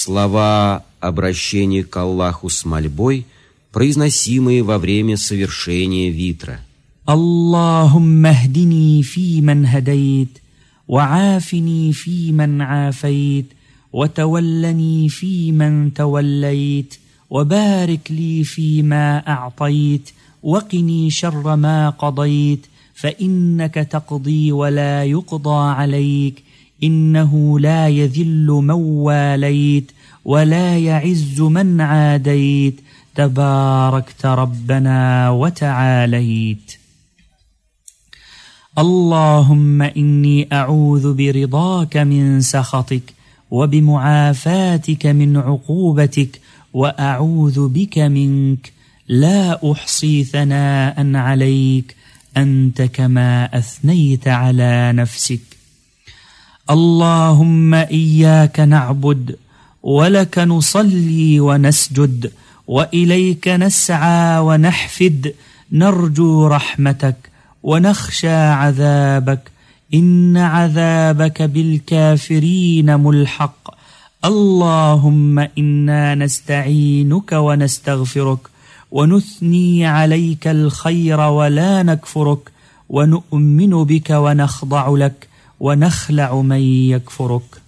Слова обращения к Аллаху с мольбой, произносимые во время совершения витра. اللهم اهدني فيمن هديت وعافني فيمن عافيت وتولني فيمن توليت وبارك لي فيما أعطيت وقني شر ما قضيت فإنك تقضي ولا يقضى عليك إنه لا يذل من واليت ولا يعز من عاديت تباركت ربنا وتعاليت. اللهم إني أعوذ برضاك من سخطك وبمعافاتك من عقوبتك وأعوذ بك منك لا أحصي ثناء عليك أنت كما أثنيت على نفسك. اللهم إياك نعبد ولك نصلي ونسجد وإليك نسعى ونحفد نرجو رحمتك ونخشى عذابك إن عذابك بالكافرين ملحق. اللهم إنا نستعينك ونستغفرك ونثني عليك الخير ولا نكفرك ونؤمن بك ونخضع لك ونخلع من يكفرك.